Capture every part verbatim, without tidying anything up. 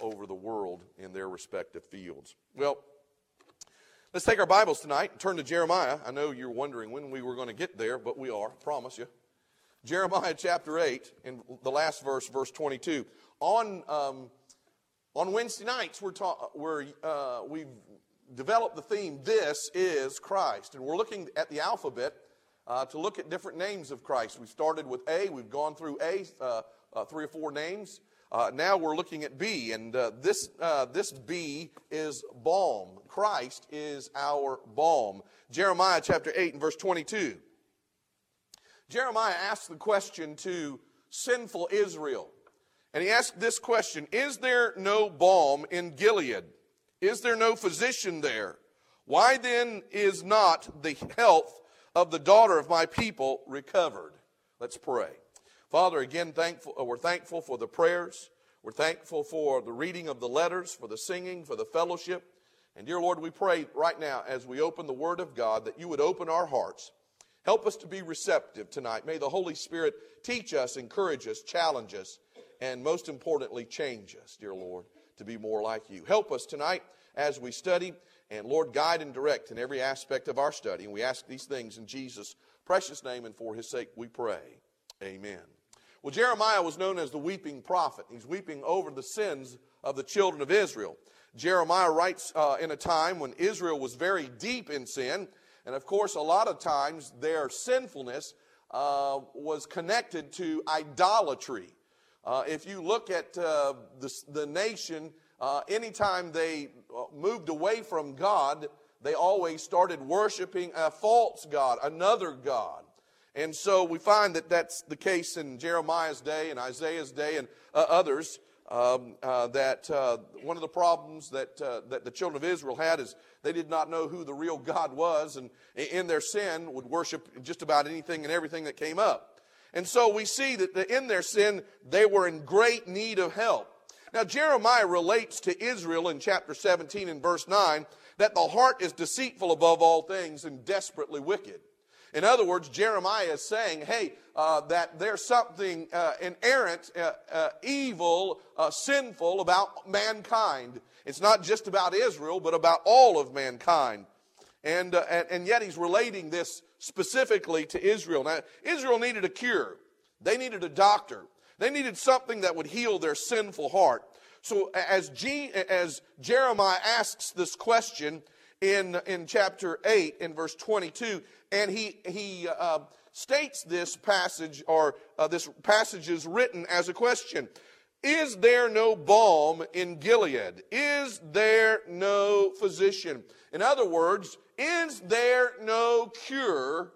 over the world in their respective fields. Well, let's take our Bibles tonight and turn to Jeremiah. I know you're wondering when we were going to get there, but we are, I promise you. Jeremiah chapter eight, in the last verse, verse twenty-two. On um, on Wednesday nights, we're ta- we're, uh, we've developed the theme, This is Christ. And we're looking at the alphabet uh, to look at different names of Christ. We started with A. We've gone through A, uh, uh, three or four names. Uh, now we're looking at B, and uh, this uh, this B is balm. Christ is our balm. Jeremiah chapter eight and verse twenty-two. Jeremiah asked the question to sinful Israel, and he asked this question, is there no balm in Gilead? Is there no physician there? Why then is not the health of the daughter of my people recovered? Let's pray. Father, again, thankful, we're thankful for the prayers. We're thankful for the reading of the letters, for the singing, for the fellowship. And dear Lord, we pray right now as we open the Word of God that you would open our hearts. Help us to be receptive tonight. May the Holy Spirit teach us, encourage us, challenge us, and most importantly, change us, dear Lord, to be more like you. Help us tonight as we study, and Lord, guide and direct in every aspect of our study. And we ask these things in Jesus' precious name, and for his sake we pray. Amen. Well, Jeremiah was known as the weeping prophet. He's weeping over the sins of the children of Israel. Jeremiah writes uh, in a time when Israel was very deep in sin. And of course, a lot of times their sinfulness uh, was connected to idolatry. Uh, if you look at uh, the, the nation, uh, anytime they moved away from God, they always started worshiping a false god, another god. And so we find that that's the case in Jeremiah's day and Isaiah's day and uh, others, um, uh, that uh, one of the problems that uh, that the children of Israel had is they did not know who the real God was, and in their sin would worship just about anything and everything that came up. And so we see that in their sin, they were in great need of help. Now, Jeremiah relates to Israel in chapter seventeen and verse nine that the heart is deceitful above all things and desperately wicked. In other words, Jeremiah is saying, hey, uh, that there's something uh, inerrant, uh, uh, evil, uh, sinful about mankind. It's not just about Israel, but about all of mankind. And, uh, and, and yet he's relating this specifically to Israel. Now, Israel needed a cure. They needed a doctor. They needed something that would heal their sinful heart. So as, G, as Jeremiah asks this question in, in chapter eight, in verse twenty-two, and he, he uh, states this passage, or uh, this passage is written as a question. Is there no balm in Gilead? Is there no physician? In other words, is there no cure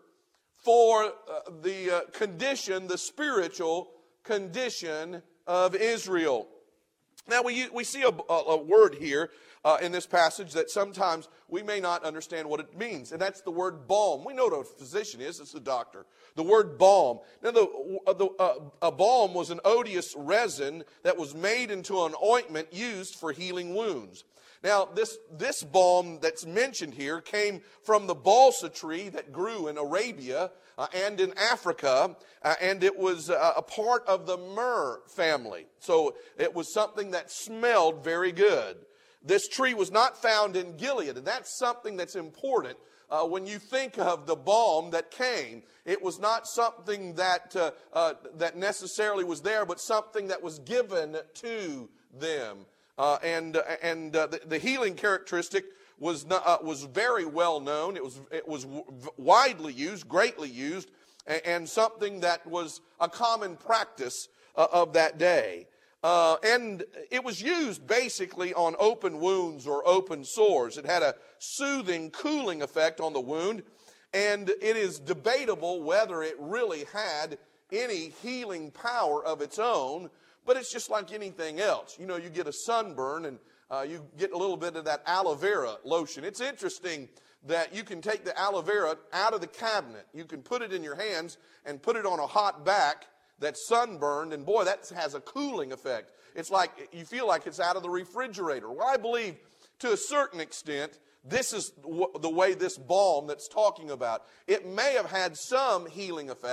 for uh, the uh, condition, the spiritual condition of Israel? Now, we, we see a, a word here uh, in this passage that sometimes we may not understand what it means, and that's the word balm. We know what a physician is. It's a doctor. The word balm. Now, the, the, uh, a balm was an odious resin that was made into an ointment used for healing wounds. Now, this, this balm that's mentioned here came from the balsa tree that grew in Arabia uh, and in Africa, uh, and it was uh, a part of the myrrh family. So it was something that smelled very good. This tree was not found in Gilead, and that's something that's important. Uh, when you think of the balm that came, it was not something that uh, uh, that necessarily was there, but something that was given to them. Uh, and uh, and uh, the, the healing characteristic was not, uh, was very well known. It was it was w- widely used, greatly used, and, and something that was a common practice uh, of that day. Uh, and it was used basically on open wounds or open sores. It had a soothing, cooling effect on the wound, and it is debatable whether it really had any healing power of its own. But it's just like anything else. You know, you get a sunburn and uh, you get a little bit of that aloe vera lotion. It's interesting that you can take the aloe vera out of the cabinet. You can put it in your hands and put it on a hot back that's sunburned, and boy, that has a cooling effect. It's like you feel like it's out of the refrigerator. Well, I believe to a certain extent, this is the way this balm that's talking about. It may have had some healing effect,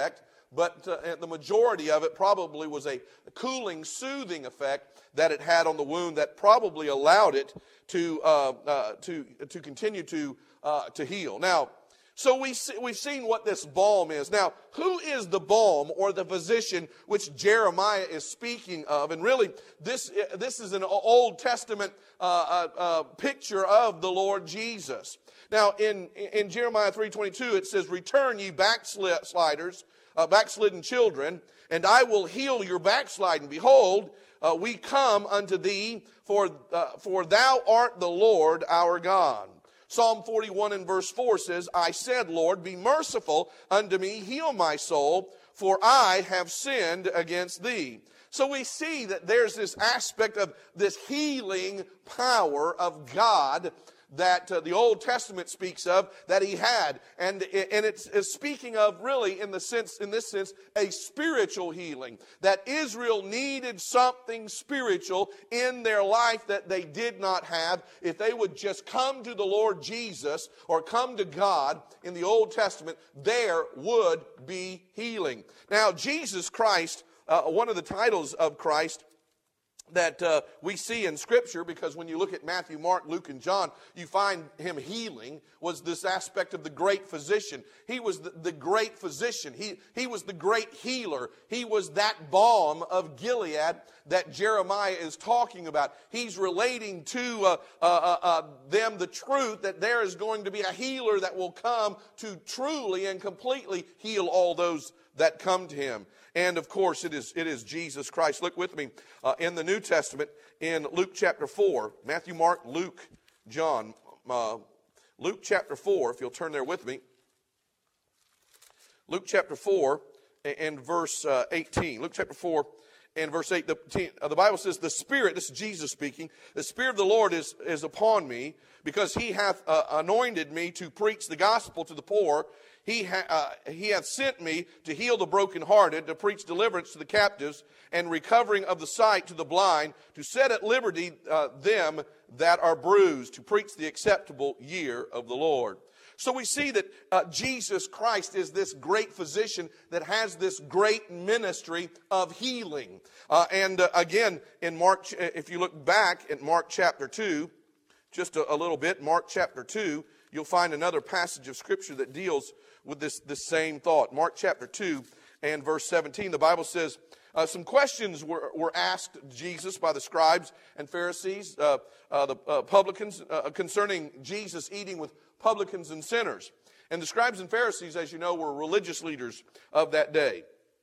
but uh, the majority of it probably was a cooling, soothing effect that it had on the wound that probably allowed it to uh, uh, to to continue to uh, to heal. Now, so we see, we've seen what this balm is. Now, who is the balm or the physician which Jeremiah is speaking of? And really, this this is an Old Testament uh, uh, uh, picture of the Lord Jesus. Now, in in Jeremiah three twenty-two, it says, "Return, ye backsliders, uh, backslidden children, and I will heal your backsliding. Behold, uh, we come unto thee, for uh, for thou art the Lord our God." Psalm forty-one and verse four says, "I said, Lord, be merciful unto me, heal my soul, for I have sinned against thee." So we see that there's this aspect of this healing power of God that uh, the Old Testament speaks of, that he had. And, and it's, it's speaking of really in the sense, in this sense, a spiritual healing. That Israel needed something spiritual in their life that they did not have. If they would just come to the Lord Jesus or come to God in the Old Testament, there would be healing. Now, Jesus Christ, uh, one of the titles of Christ that uh, we see in Scripture, because when you look at Matthew, Mark, Luke, and John, you find him healing, was this aspect of the great physician. He was the, the great physician. He, he was the great healer. He was that balm of Gilead that Jeremiah is talking about. He's relating to uh, uh, uh, them the truth that there is going to be a healer that will come to truly and completely heal all those that come to him. And of course, it is it is Jesus Christ. Look with me uh, in the New Testament in Luke chapter four. Matthew, Mark, Luke, John. Uh, Luke chapter four, if you'll turn there with me. Luke chapter four and verse uh, eighteen. Luke chapter four and verse eight. The, uh, the Bible says, "The Spirit," this is Jesus speaking, "the Spirit of the Lord is, is upon me, because he hath uh, anointed me to preach the gospel to the poor. He, ha, uh, he hath sent me to heal the brokenhearted, to preach deliverance to the captives, and recovering of the sight to the blind, to set at liberty uh, them that are bruised, to preach the acceptable year of the Lord." So we see that uh, Jesus Christ is this great physician that has this great ministry of healing. Uh, and uh, again, in Mark, if you look back at Mark chapter two, just a, a little bit, Mark chapter two, you'll find another passage of Scripture that deals with this, this same thought. Mark chapter two and verse seventeen, the Bible says, uh, some questions were, were asked Jesus by the scribes and Pharisees, uh, uh, the uh, publicans, uh, concerning Jesus eating with publicans and sinners. And the scribes and Pharisees, as you know, were religious leaders of that day.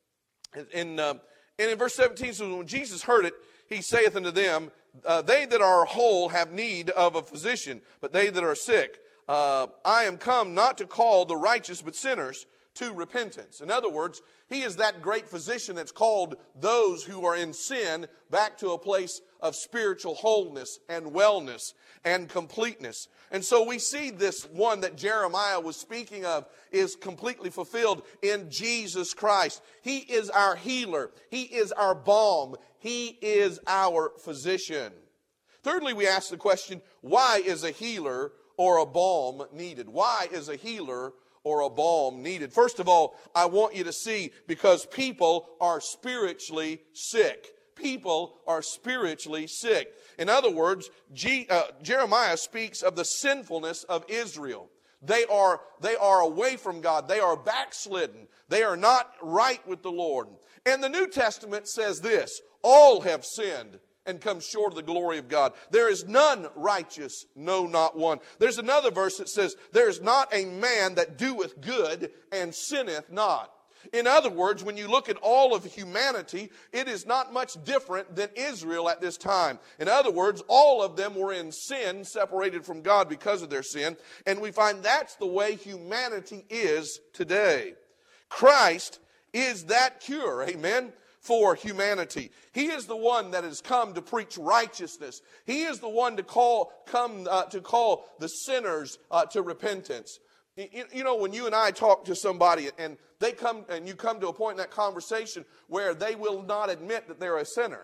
And, uh, and in verse seventeen, so when Jesus heard it, he saith unto them, uh, they that are whole have need of a physician, but they that are sick, Uh, I am come not to call the righteous but sinners to repentance. In other words, he is that great physician that's called those who are in sin back to a place of spiritual wholeness and wellness and completeness. And so we see this one that Jeremiah was speaking of is completely fulfilled in Jesus Christ. He is our healer. He is our balm. He is our physician. Thirdly, we ask the question, why is a healer or a balm needed? Why is a healer or a balm needed? First of all, I want you to see, because people are spiritually sick. People are spiritually sick. In other words, G, uh, Jeremiah speaks of the sinfulness of Israel. They are, they are away from God. They are backslidden. They are not right with the Lord. And the New Testament says this, all have sinned and come short of the glory of God. There is none righteous, no, not one. There's another verse that says, there is not a man that doeth good and sinneth not. In other words, when you look at all of humanity, it is not much different than Israel at this time. In other words, all of them were in sin, separated from God because of their sin. And we find that's the way humanity is today. Christ is that cure, amen, for humanity. He is the one that has come to preach righteousness. He is the one to call, come uh, to call the sinners uh, to repentance. You, you know, when you and I talk to somebody and they come and you come to a point in that conversation where they will not admit that they're a sinner.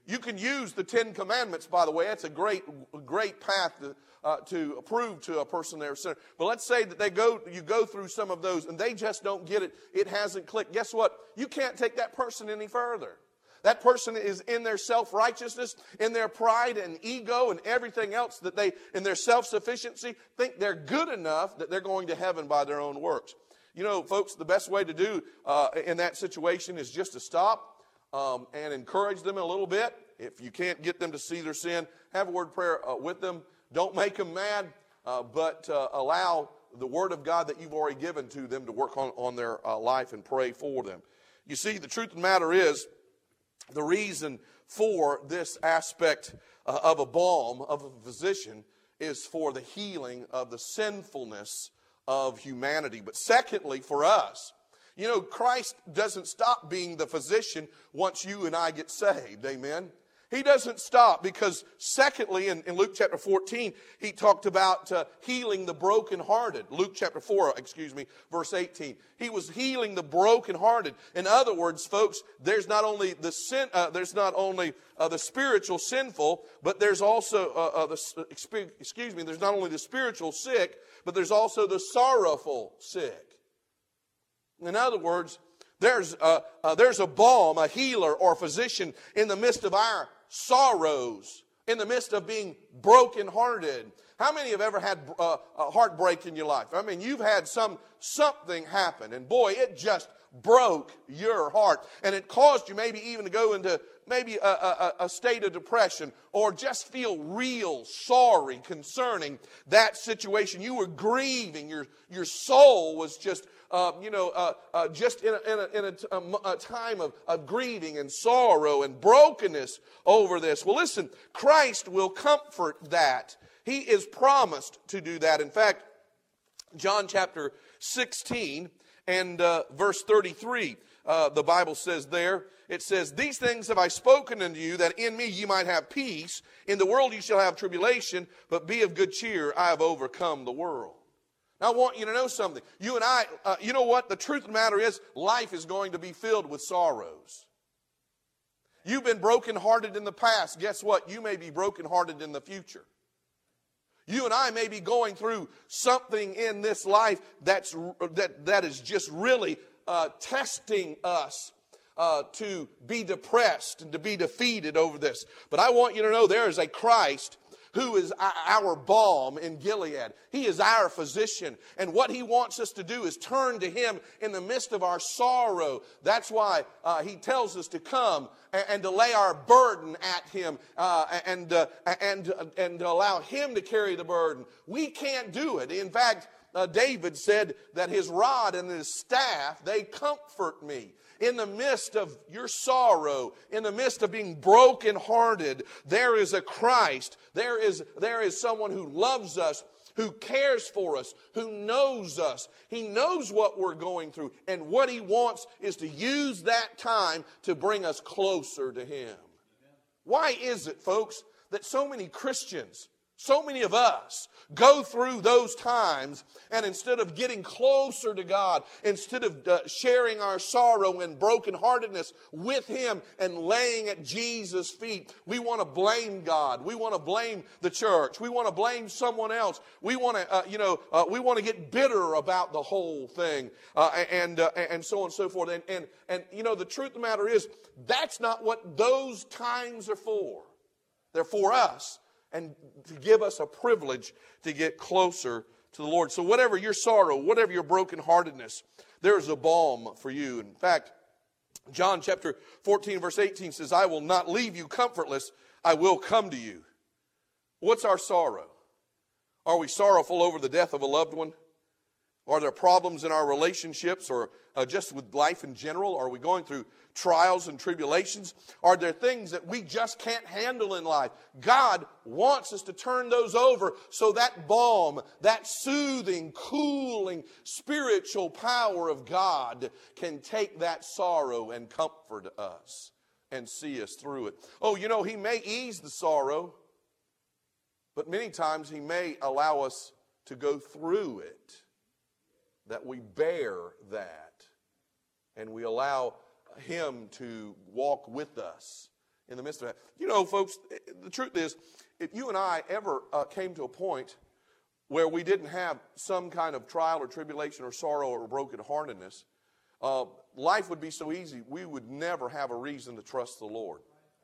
You can use the Ten Commandments, by the way. That's a great, great path to, uh, to prove to a person they're a sinner. But let's say that they go, you go through some of those and they just don't get it. It hasn't clicked. Guess what? You can't take that person any further. That person is in their self-righteousness, in their pride and ego and everything else that they, in their self-sufficiency, think they're good enough that they're going to heaven by their own works. You know, folks, the best way to do uh, in that situation is just to stop um, and encourage them a little bit. If you can't get them to see their sin, have a word of prayer uh, with them. Don't make them mad, uh, but uh, allow the Word of God that you've already given to them to work on, on their uh, life and pray for them. You see, the truth of the matter is, the reason for this aspect uh, of a balm, of a physician, is for the healing of the sinfulness of humanity. But secondly, for us, you know, Christ doesn't stop being the physician once you and I get saved. Amen? He doesn't stop because secondly, in, in Luke chapter fourteen, he talked about uh, healing the brokenhearted. Luke chapter four, excuse me, verse eighteen. He was healing the brokenhearted. In other words, folks, there's not only the sin, uh, there's not only uh, the spiritual sinful, but there's also uh, uh, the excuse me, there's not only the spiritual sick, but there's also the sorrowful sick. In other words, there's a, uh, there's a balm, a healer or physician in the midst of our sorrows, in the midst of being brokenhearted. How many have ever had uh, a heartbreak in your life? I mean, you've had some something happen, and boy, it just broke your heart, and it caused you maybe even to go into maybe a, a, a state of depression, or just feel real sorry concerning that situation. You were grieving. Your your soul was just Uh, you know, uh, uh, just in, a, in, a, in a, a time of, of grieving and sorrow and brokenness over this. Well, listen, Christ will comfort that. He is promised to do that. In fact, John chapter sixteen and uh, verse thirty-three, uh, the Bible says there, it says, "These things have I spoken unto you, that in me you might have peace. In the world you shall have tribulation, but be of good cheer. I have overcome the world." Now, I want you to know something. You and I, uh, you know what? The truth of the matter is, life is going to be filled with sorrows. You've been brokenhearted in the past. Guess what? You may be brokenhearted in the future. You and I may be going through something in this life that's, that, that is just really uh, testing us uh, to be depressed and to be defeated over this. But I want you to know there is a Christ who is our balm in Gilead. He is our physician. And what he wants us to do is turn to him in the midst of our sorrow. That's why uh, he tells us to come and, and to lay our burden at him uh, and, uh, and, uh, and to allow him to carry the burden. We can't do it. In fact, uh, David said that his rod and his staff, they comfort me. In the midst of your sorrow, in the midst of being brokenhearted, there is a Christ. There is, there is someone who loves us, who cares for us, who knows us. He knows what we're going through. And what he wants is to use that time to bring us closer to him. Why is it, folks, that so many Christians, so many of us, go through those times, and instead of getting closer to God, instead of uh, sharing our sorrow and brokenheartedness with him and laying at Jesus' feet, we want to blame God. We want to blame the church. We want to blame someone else. We want to, uh, you know, uh, we want to get bitter about the whole thing, uh, and uh, and so on and so forth. And and and you know, the truth of the matter is, that's not what those times are for. They're for us, and to give us a privilege to get closer to the Lord. So whatever your sorrow, whatever your brokenheartedness, there's a balm for you. In fact, John chapter fourteen, verse eighteen says, "I will not leave you comfortless. I will come to you." What's our sorrow? Are we sorrowful over the death of a loved one? Are there problems in our relationships, or uh, just with life in general? Are we going through trials and tribulations? Are there things that we just can't handle in life? God wants us to turn those over so that balm, that soothing, cooling, spiritual power of God can take that sorrow and comfort us and see us through it. Oh, you know, he may ease the sorrow, but many times he may allow us to go through it, that we bear that, and we allow him to walk with us in the midst of that. You know, folks, the truth is, if you and I ever uh, came to a point where we didn't have some kind of trial or tribulation or sorrow or brokenheartedness, uh, life would be so easy, we would never have a reason to trust the Lord.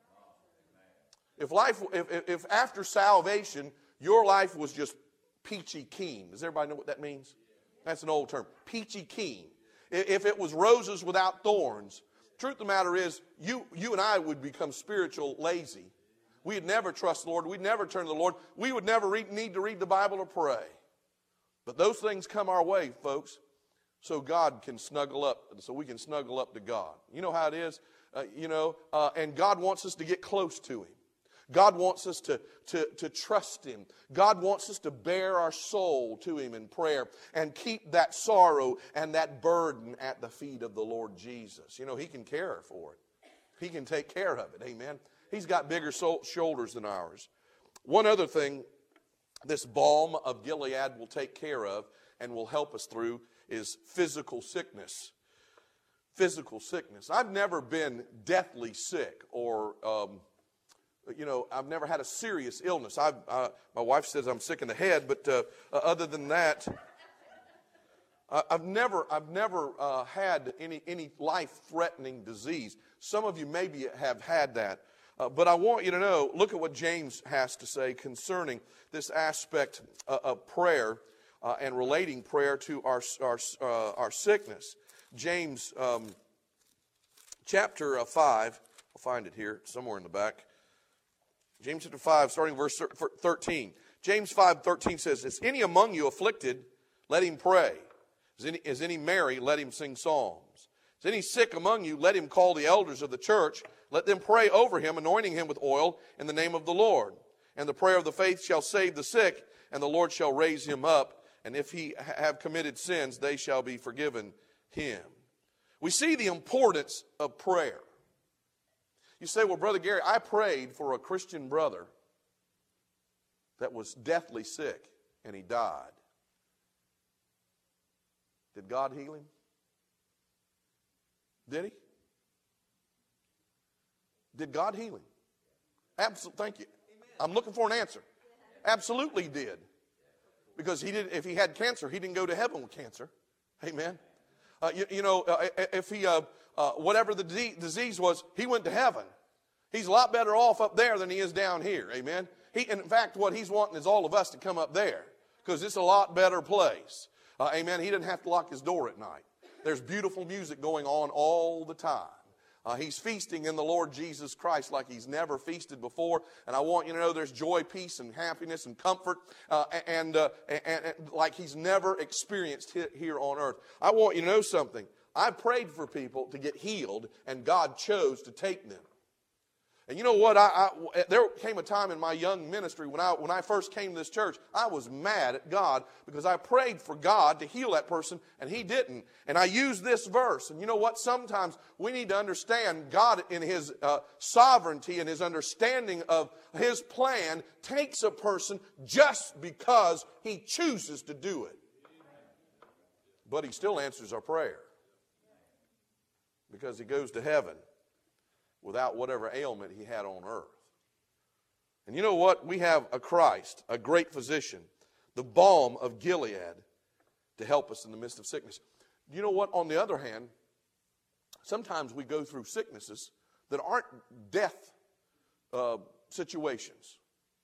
If life, if, if after salvation, your life was just peachy keen. Does everybody know what that means? That's an old term. Peachy keen. If it was roses without thorns, truth of the matter is, you, you and I would become spiritual lazy. We'd never trust the Lord. We'd never turn to the Lord. We would never read, need to read the Bible or pray. But those things come our way, folks, so God can snuggle up, so we can snuggle up to God. You know how it is? Uh, you know, uh, and God wants us to get close to Him. God wants us to, to, to trust Him. God wants us to bear our soul to Him in prayer and keep that sorrow and that burden at the feet of the Lord Jesus. You know, He can care for it. He can take care of it. Amen. He's got bigger soul, shoulders than ours. One other thing this balm of Gilead will take care of and will help us through is physical sickness. Physical sickness. I've never been deathly sick or... Um, You know, I've never had a serious illness. I've, uh, my wife says I'm sick in the head, but uh, uh, other than that, uh, I've never, I've never uh, had any any life-threatening disease. Some of you maybe have had that, uh, but I want you to know. Look at what James has to say concerning this aspect uh, of prayer uh, and relating prayer to our our uh, our sickness. James um, chapter uh, five. I'll find it here somewhere in the back. James chapter five, starting verse thirteen. James five thirteen says, "Is any among you afflicted? Let him pray. Is any, is any merry? Let him sing psalms. Is any sick among you? Let him call the elders of the church. Let them pray over him, anointing him with oil in the name of the Lord. And the prayer of the faith shall save the sick, and the Lord shall raise him up. And if he have committed sins, they shall be forgiven him." We see the importance of prayer. You say, "Well, Brother Gary, I prayed for a Christian brother that was deathly sick and he died. Did God heal him? Did He? Did God heal him?" Absolutely. Thank you. I'm looking for an answer. Absolutely He did. Because he did. If he had cancer, he didn't go to heaven with cancer. Amen. Uh, you, you know, uh, if he, uh, uh, whatever the de- disease was, he went to heaven. He's a lot better off up there than he is down here. Amen. He, in fact, what he's wanting is all of us to come up there because it's a lot better place. Uh, amen. He didn't have to lock his door at night. There's beautiful music going on all the time. Uh, he's feasting in the Lord Jesus Christ like he's never feasted before. And I want you to know there's joy, peace, and happiness and comfort uh, and, uh, and, and like he's never experienced here on earth. I want you to know something. I prayed for people to get healed, and God chose to take them. And you know what? I, I, there came a time in my young ministry when I, when I first came to this church, I was mad at God because I prayed for God to heal that person and He didn't. And I used this verse. And you know what? Sometimes we need to understand God in His uh, sovereignty and His understanding of His plan takes a person just because He chooses to do it. But He still answers our prayer because He goes to heaven without whatever ailment he had on earth. And you know what? We have a Christ, a great physician, the balm of Gilead to help us in the midst of sickness. You know what? On the other hand, sometimes we go through sicknesses that aren't death uh, situations.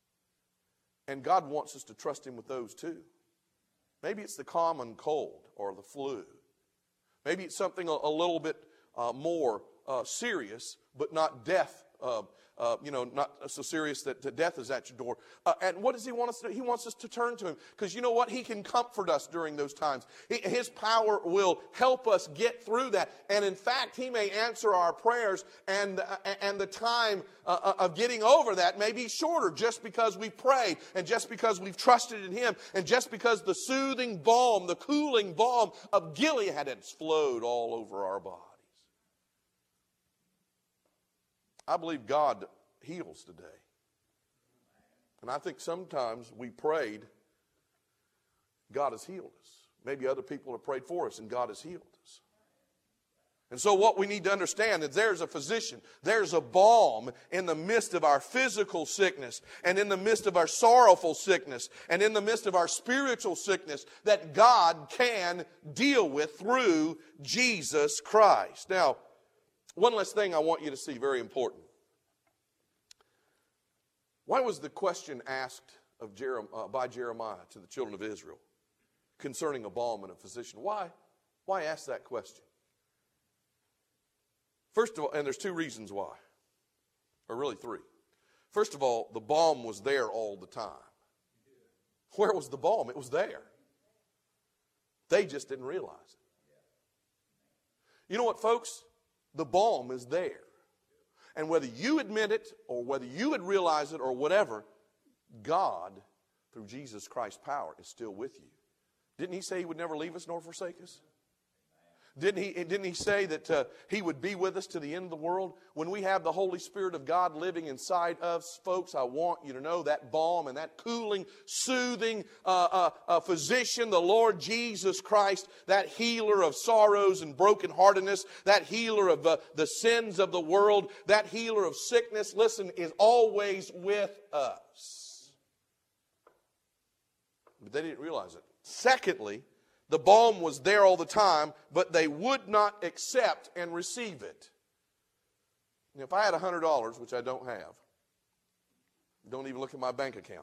And God wants us to trust Him with those too. Maybe it's the common cold or the flu. Maybe it's something a, a little bit uh, more uh, serious, but not death, uh, uh, you know, not so serious that, that death is at your door. Uh, and what does He want us to do? He wants us to turn to Him. Because you know what? He can comfort us during those times. He, his power will help us get through that. And in fact, He may answer our prayers, and, uh, and the time uh, of getting over that may be shorter just because we prayed, and just because we've trusted in Him, and just because the soothing balm, the cooling balm of Gilead has flowed all over our body. I believe God heals today. And I think sometimes we prayed, God has healed us. Maybe other people have prayed for us and God has healed us. And so what we need to understand is there's a physician, there's a balm in the midst of our physical sickness and in the midst of our sorrowful sickness and in the midst of our spiritual sickness that God can deal with through Jesus Christ. Now, one last thing I want you to see, very important. Why was the question asked of Jeremiah, uh, by Jeremiah to the children of Israel concerning a balm and a physician? Why? Why ask that question? First of all, and there's two reasons why, or really three. First of all, the balm was there all the time. Where was the balm? It was there. They just didn't realize it. You know what, folks? The balm is there. And whether you admit it or whether you would realize it or whatever, God, through Jesus Christ's power, is still with you. Didn't He say He would never leave us nor forsake us? Didn't he, didn't he say that uh, He would be with us to the end of the world? When we have the Holy Spirit of God living inside us, folks, I want you to know that balm and that cooling, soothing uh, uh, uh, physician, the Lord Jesus Christ, that healer of sorrows and brokenheartedness, that healer of uh, the sins of the world, that healer of sickness, listen, is always with us. But they didn't realize it. Secondly, the balm was there all the time, but they would not accept and receive it. And if I had one hundred dollars, which I don't have, don't even look at my bank account.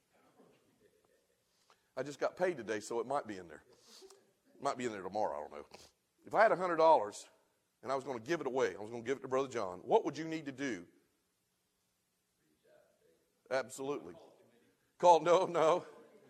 I just got paid today, so it might be in there. It might be in there tomorrow, I don't know. If I had one hundred dollars and I was going to give it away, I was going to give it to Brother John, what would you need to do? Absolutely. Call, no, no.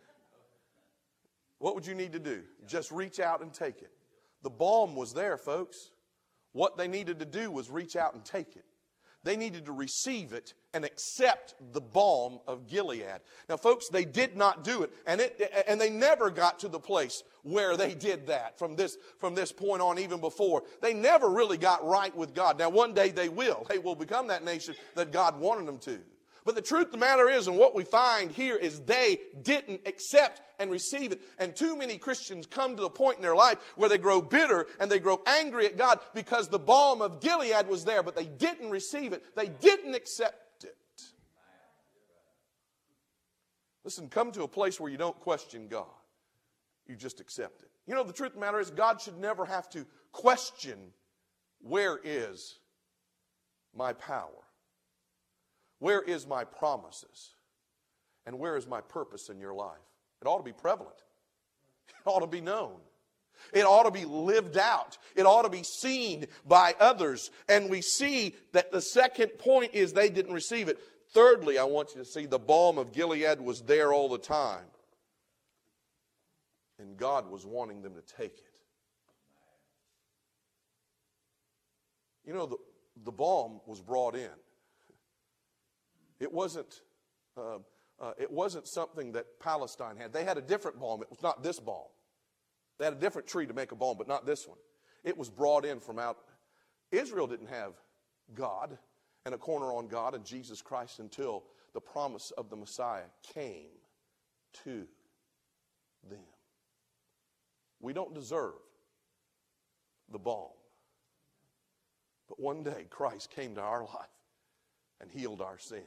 What would you need to do? Just reach out and take it. The balm was there, folks. What they needed to do was reach out and take it. They needed to receive it and accept the balm of Gilead. Now, folks, they did not do it, and it, and they never got to the place where they did that from this, from this point on, even before. They never really got right with God. Now, one day they will. They will become that nation that God wanted them to. But the truth of the matter is, and what we find here is they didn't accept and receive it. And too many Christians come to the point in their life where they grow bitter and they grow angry at God because the balm of Gilead was there, but they didn't receive it. They didn't accept it. Listen, come to a place where you don't question God. You just accept it. You know, the truth of the matter is, God should never have to question, where is my power? Where is my promises? And where is my purpose in your life? It ought to be prevalent. It ought to be known. It ought to be lived out. It ought to be seen by others. And we see that the second point is they didn't receive it. Thirdly, I want you to see the balm of Gilead was there all the time. And God was wanting them to take it. You know, the, the balm was brought in. It wasn't, uh, uh, it wasn't something that Palestine had. They had a different balm. It was not this balm. They had a different tree to make a balm, but not this one. It was brought in from out. Israel didn't have God and a corner on God and Jesus Christ until the promise of the Messiah came to them. We don't deserve the balm. But one day Christ came to our life and healed our sin.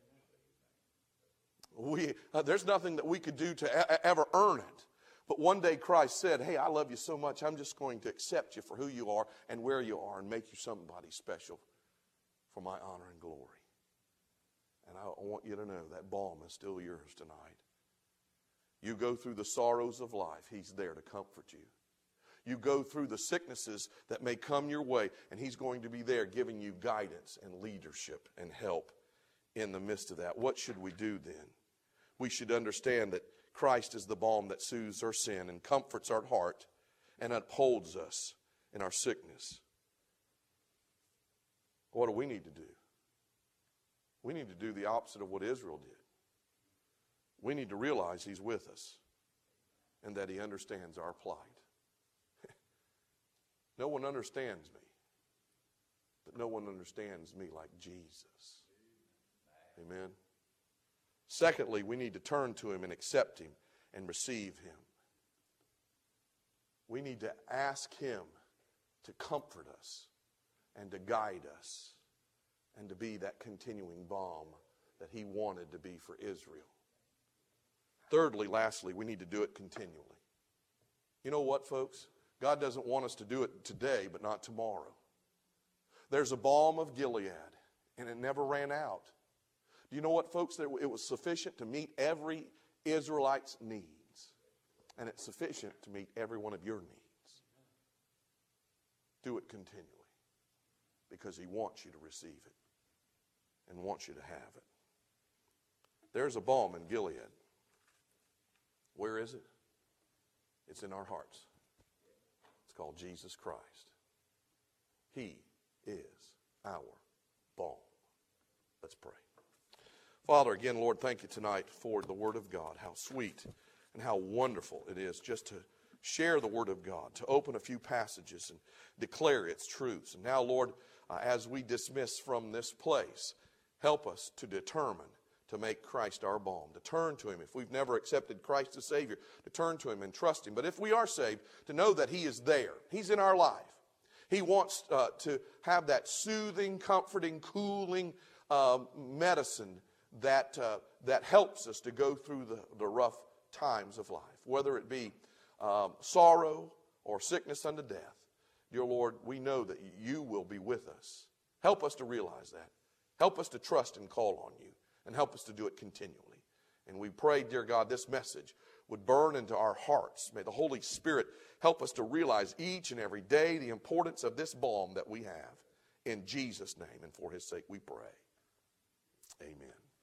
We, uh, there's nothing that we could do to e- ever earn it. But one day Christ said, hey, I love you so much, I'm just going to accept you for who you are and where you are and make you somebody special for my honor and glory. And I want you to know that balm is still yours tonight. You go through the sorrows of life, He's there to comfort you. You go through the sicknesses that may come your way, and He's going to be there giving you guidance and leadership and help in the midst of that. What should we do then? We should understand that Christ is the balm that soothes our sin and comforts our heart and upholds us in our sickness. What do we need to do? We need to do the opposite of what Israel did. We need to realize He's with us and that He understands our plight. No one understands me, but no one understands me like Jesus. Amen. Secondly, we need to turn to Him and accept Him and receive Him. We need to ask Him to comfort us and to guide us and to be that continuing balm that he wanted to be for Israel. Thirdly, lastly, we need to do it continually. You know what, folks? God doesn't want us to do it today, but not tomorrow. There's a balm of Gilead, and it never ran out. Do you know what, folks? It was sufficient to meet every Israelite's needs, and it's sufficient to meet every one of your needs. Do it continually, because he wants you to receive it and wants you to have it. There's a balm in Gilead. Where is it? It's in our hearts. It's called Jesus Christ. He is our balm. Let's pray. Father, again, Lord, thank you tonight for the Word of God. How sweet and how wonderful it is just to share the Word of God, to open a few passages and declare its truths. And now, Lord, uh, as we dismiss from this place, help us to determine to make Christ our balm, to turn to him. If we've never accepted Christ as Savior, to turn to him and trust him. But if we are saved, to know that he is there. He's in our life. He wants uh, to have that soothing, comforting, cooling uh, medicine that, uh, that helps us to go through the, the rough times of life, whether it be um, sorrow or sickness unto death. Dear Lord, we know that you will be with us. Help us to realize that. Help us to trust and call on you. And help us to do it continually. And we pray, dear God, this message would burn into our hearts. May the Holy Spirit help us to realize each and every day the importance of this balm that we have. In Jesus' name and for his sake we pray. Amen.